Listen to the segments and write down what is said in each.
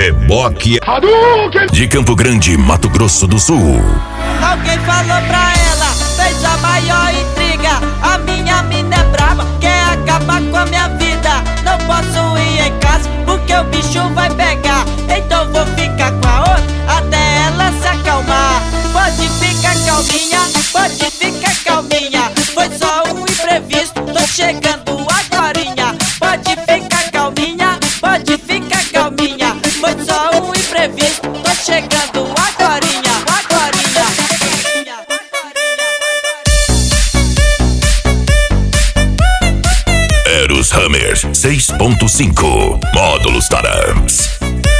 Reboque de Campo Grande, Mato Grosso do Sul. Alguém falou pra ela, fez a maior intriga. A minha mina é braba, quer acabar com a minha vida. Não posso ir em casa porque o bicho vai pegar. Então vou ficar com a outra até ela se acalmar. Pode ficar calminha, pode ficar calminha. Foi só um imprevisto, tô chegando agorinha. Pode ficar calminha, pode ficar calminha. Foi só um imprevisto, tô chegando agorinha, agorinha. Eros Hammer 6.5 Módulos Tarams.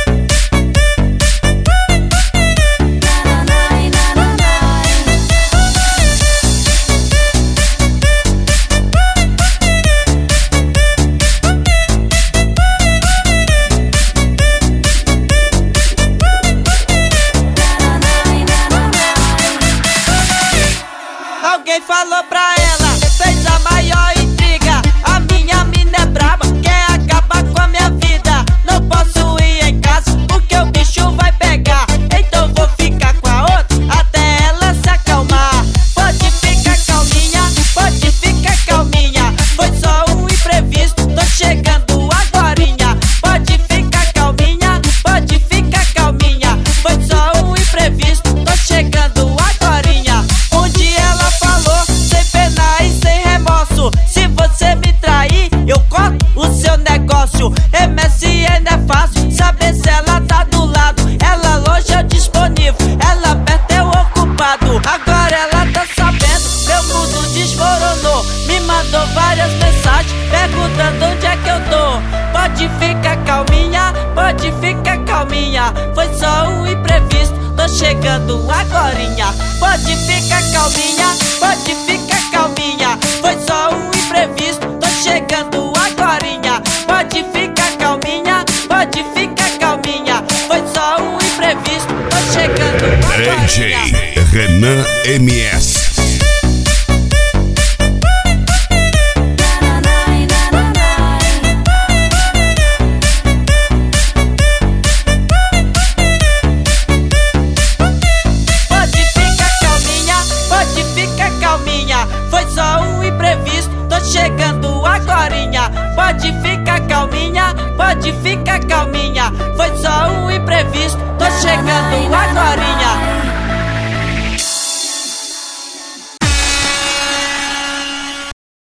Alguém falou pra ela, fez a maior intriga. A minha mina é braba, quer acabar com a minha vida. Não posso ir em casa porque o bicho vai pegar. Então vou ficar com a outra até ela se acalmar. Pode ficar calminha, pode ficar calminha. Foi só um imprevisto, tô chegando agorinha. Pode ficar calminha, pode ficar calminha. Foi só um imprevisto, tô chegando agorinha. Ela falou sem pena e sem remorso: se você me trair, eu corto o seu negócio. MSN é fácil saber se ela tá do lado. Ela longe é disponível, ela perto é o ocupado. Agora ela tá sabendo, meu mundo desmoronou. Me mandou várias mensagens perguntando onde é que eu tô. Pode ficar calminha, pode ficar calminha. Foi só um imprevisto, tô chegando agorinha. Pode ficar calminha, pode ficar calminha. Foi só um imprevisto, tô chegando agorinha. Pode ficar calminha, pode ficar calminha. Foi só um imprevisto, tô chegando agorinha. DJ Renan MS. Foi só um imprevisto, tô chegando agorinha. Pode ficar calminha, pode ficar calminha. Foi só um imprevisto, tô chegando agorinha.